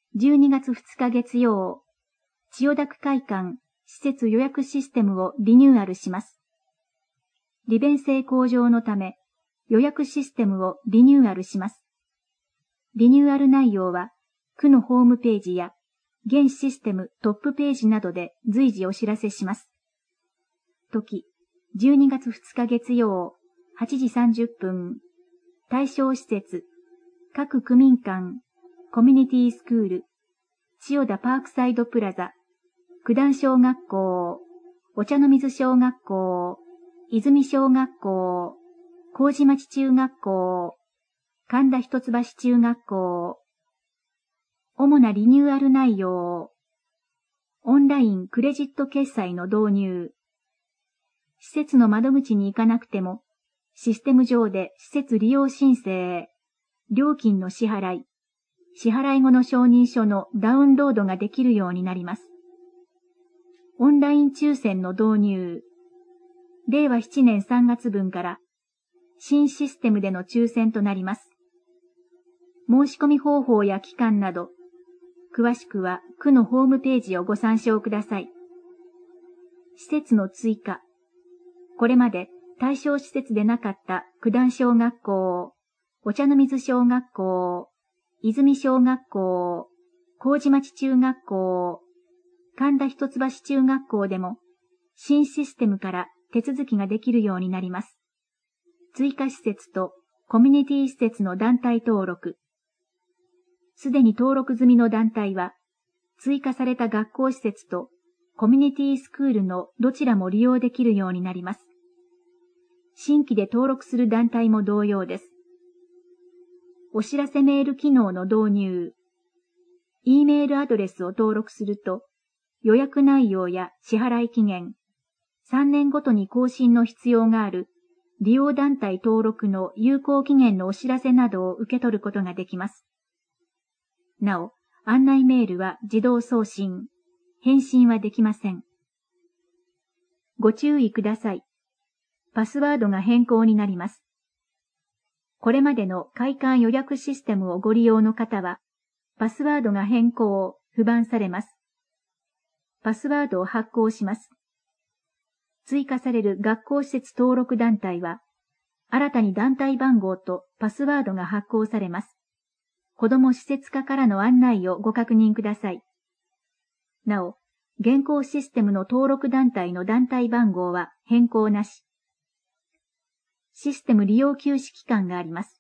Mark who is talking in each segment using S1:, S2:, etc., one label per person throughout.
S1: 12月2日月曜、千代田区会館施設予約システムをリニューアルします。利便性向上のため、予約システムをリニューアルします。リニューアル内容は、区のホームページや、現システムトップページなどで随時お知らせします。時、12月2日月曜、8時30分。対象施設、各区民館、コミュニティスクール、千代田パークサイドプラザ、九段小学校、お茶の水小学校、泉小学校、麹町中学校、神田一橋中学校。主なリニューアル内容。オンラインクレジット決済の導入。施設の窓口に行かなくても、システム上で施設利用申請、料金の支払い、支払い後の承認書のダウンロードができるようになります。オンライン抽選の導入。令和7年3月分から新システムでの抽選となります。申し込み方法や期間など、詳しくは区のホームページをご参照ください。施設の追加。これまで対象施設でなかった九段小学校、お茶の水小学校、泉小学校、麹町中学校、神田一橋中学校でも新システムから手続きができるようになります。追加施設とコミュニティ施設の団体登録。すでに登録済みの団体は、追加された学校施設とコミュニティスクールのどちらも利用できるようになります。新規で登録する団体も同様です。お知らせメール機能の導入。E メールアドレスを登録すると、予約内容や支払い期限、3年ごとに更新の必要がある利用団体登録の有効期限のお知らせなどを受け取ることができます。なお、案内メールは自動送信、返信はできません。ご注意ください。パスワードが変更になります。これまでの会館予約システムをご利用の方は、パスワードが変更、不番されます。パスワードを発行します。追加される学校施設登録団体は、新たに団体番号とパスワードが発行されます。子ども施設課からの案内をご確認ください。なお、現行システムの登録団体の団体番号は変更なし。システム利用休止期間があります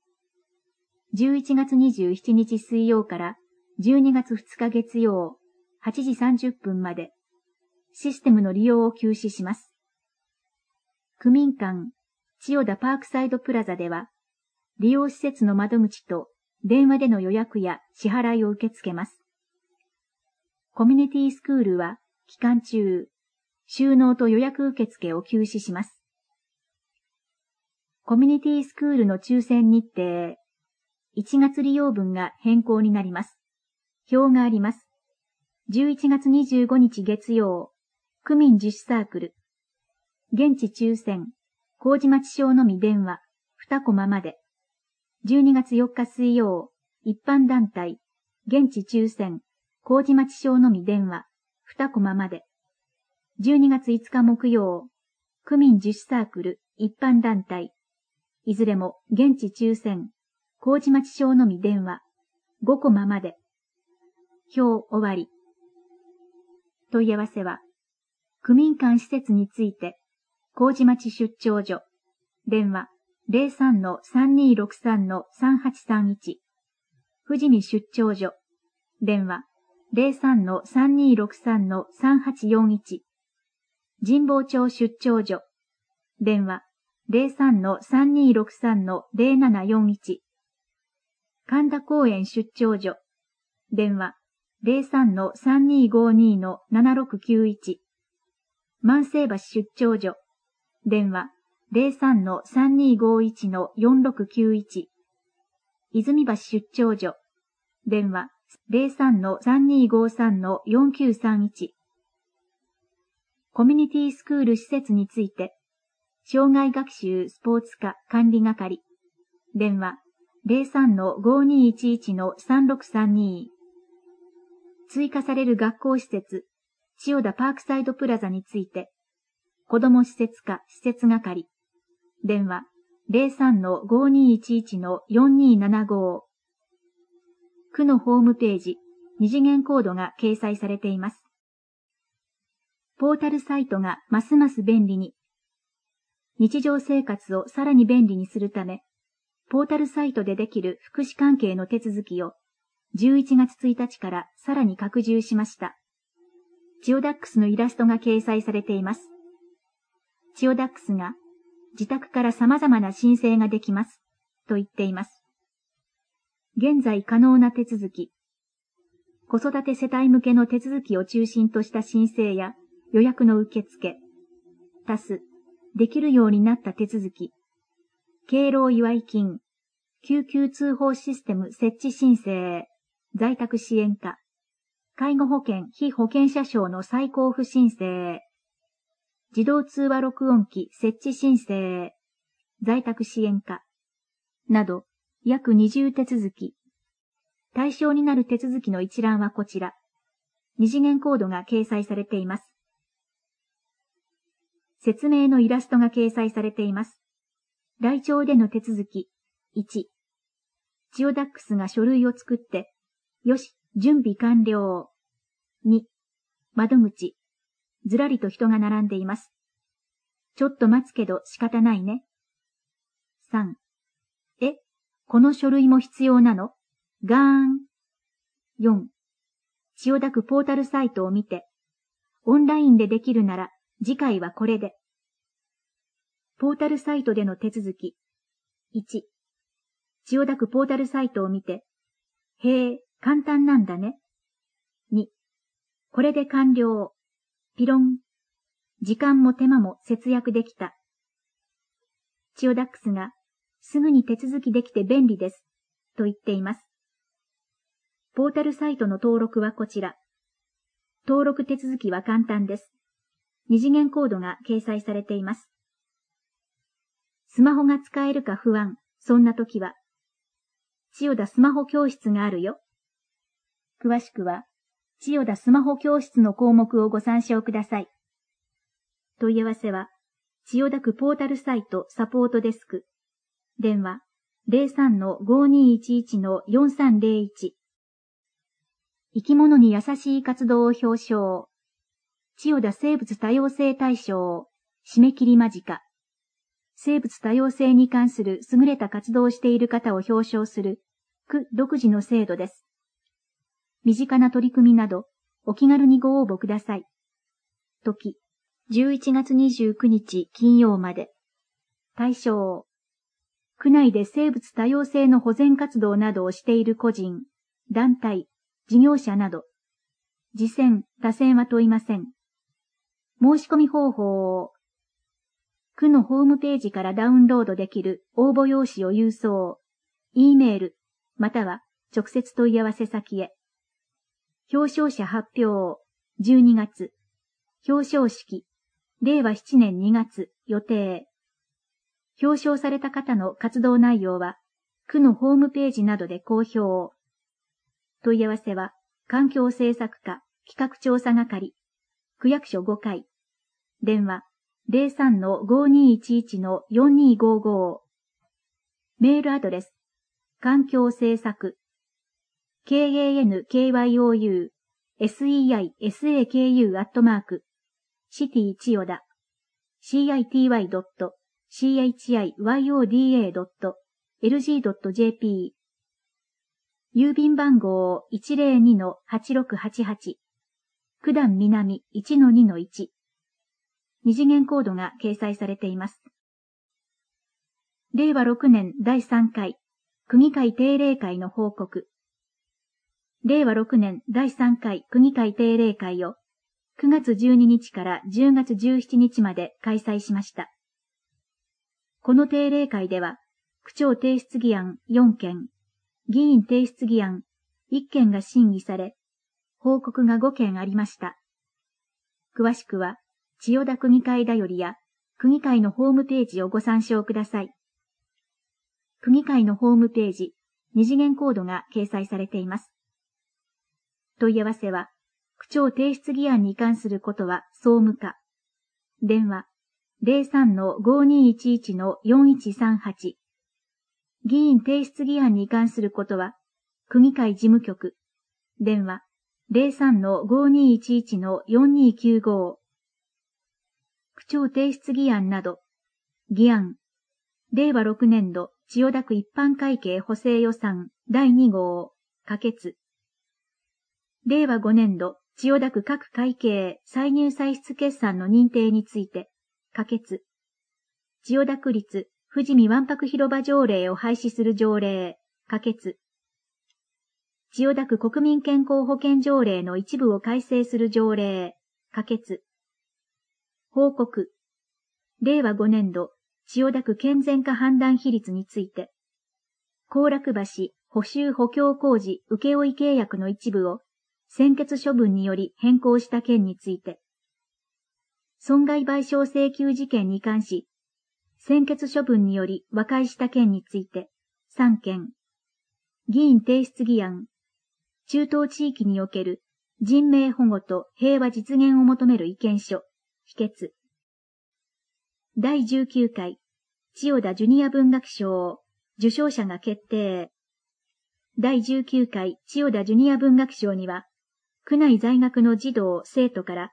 S1: 。11月27日水曜から12月2日月曜8時30分までシステムの利用を休止します。区民館千代田パークサイドプラザでは利用施設の窓口と電話での予約や支払いを受け付けます。コミュニティスクールは期間中、収納と予約受付を休止します。コミュニティスクールの抽選日程、1月利用分が変更になります。表があります。11月25日月曜、区民自主サークル。現地抽選、麹町小のみ電話、2コマまで。12月4日水曜、一般団体、現地抽選、麹町小のみ電話、2コマまで。12月5日木曜、区民自主サークル、一般団体、いずれも現地抽選、麹町小のみ電話、5コマまで。表終わり。問い合わせは、区民間施設について、麹町出張所、電話 03-3263-3831、富士見出張所、電話 03-3263-3841、神保町出張所、電話 03-3263-0741、神田公園出張所、電話 03-3252-7691、万世橋出張所、電話 03-3251-4691、泉橋出張所、電話 03-3253-4931、コミュニティスクール施設について、障害学習スポーツ課管理係、電話 03-5211-3632、 追加される学校施設、千代田パークサイドプラザについて、子ども施設課施設係、電話 03-5211-4275、区のホームページ、二次元コードが掲載されています。ポータルサイトがますます便利に。日常生活をさらに便利にするため、ポータルサイトでできる福祉関係の手続きを11月1日からさらに拡充しました。千代ダックスのイラストが掲載されています。千代ダックスが自宅から様々な申請ができますと言っています。現在可能な手続き。子育て世帯向けの手続きを中心とした申請や予約の受付。足す、できるようになった手続き。敬老祝い金。救急通報システム設置申請。在宅支援課。介護保険被保険者証の再交付申請。自動通話録音機設置申請。在宅支援課。など、約20手続き。対象になる手続きの一覧はこちら。二次元コードが掲載されています。説明のイラストが掲載されています。来庁での手続き。1。千代ダックスが書類を作って、よし、準備完了。2。窓口。ずらりと人が並んでいます。ちょっと待つけど仕方ないね。3。この書類も必要なの？ガーン。4。千代田区ポータルサイトを見て、オンラインでできるなら、次回はこれで。ポータルサイトでの手続き。1。千代田区ポータルサイトを見て、へえ、簡単なんだね。2。これで完了。ピロン。時間も手間も節約できた。千代ダックスが、すぐに手続きできて便利です。と言っています。ポータルサイトの登録はこちら。登録手続きは簡単です。二次元コードが掲載されています。スマホが使えるか不安、そんな時は、千代田スマホ教室があるよ。詳しくは、千代田スマホ教室の項目をご参照ください。問い合わせは、千代田区ポータルサイトサポートデスク。電話 03-5211-4301。生き物に優しい活動を表彰。千代田生物多様性大賞。締め切り間近。生物多様性に関する優れた活動をしている方を表彰する区独自の制度です。身近な取り組みなどお気軽にご応募ください。時、11月29日金曜まで。対象。区内で生物多様性の保全活動などをしている個人、団体、事業者など。次選、他選は問いません。申し込み方法を、区のホームページからダウンロードできる応募用紙を郵送、E メール、または直接問い合わせ先へ。表彰者発表、12月。表彰式、令和7年2月、予定。表彰された方の活動内容は、区のホームページなどで公表。問い合わせは、環境政策課企画調査係、区役所5階。電話、03-5211-4255。メールアドレス、環境政策、KANKYOU、SEISAKU@ シティ千代田、city.chiyoda.lg.jp 郵便番号 102-8688 九段南 1-2-1 二次元コードが掲載されています。令和6年第3回区議会定例会の報告。令和6年第3回区議会定例会を9月12日から10月17日まで開催しました。この定例会では、区長提出議案4件、議員提出議案1件が審議され、報告が5件ありました。詳しくは、千代田区議会だよりや、区議会のホームページをご参照ください。区議会のホームページ、二次元コードが掲載されています。 問い合わせは、区長提出議案に関することは総務課。電話、03-5211-4138。議員提出議案に関することは、区議会事務局。電話、03-5211-4295。区長提出議案など、議案、令和6年度千代田区一般会計補正予算第2号、可決。令和5年度千代田区各会計歳入歳出決算の認定について、可決。千代田区立富士見わんぱく広場条例を廃止する条例、可決。千代田区国民健康保険条例の一部を改正する条例、可決。報告。令和5年度千代田区健全化判断比率について、後楽橋補修補強工事請負契約の一部を専決処分により変更した件について、損害賠償請求事件に関し、専決処分により和解した件について、3件。議員提出議案。中東地域における人命保護と平和実現を求める意見書、否決。第19回、千代田ジュニア文学賞、受賞者が決定。第19回千代田ジュニア文学賞には、区内在学の児童・生徒から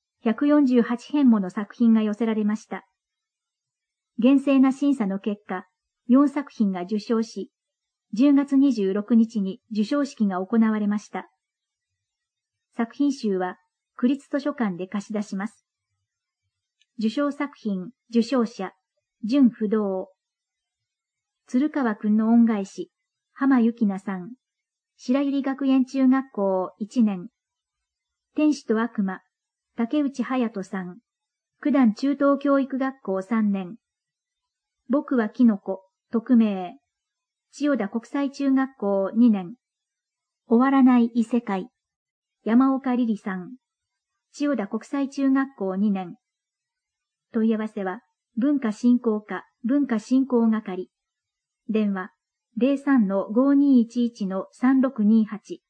S1: 148編もの作品が寄せられました。厳正な審査の結果、4作品が受賞し、10月26日に受賞式が行われました。作品集は、区立図書館で貸し出します。受賞作品、受賞者、準不動。鶴川くんの恩返し、浜由紀奈さん。白百合学園中学校1年。天使と悪魔、竹内隼人さん。九段中等教育学校3年。僕はキノコ、匿名。千代田国際中学校2年。終わらない異世界。山岡リリさん。千代田国際中学校2年。問い合わせは、文化振興課、文化振興係。電話、03-5211-3628。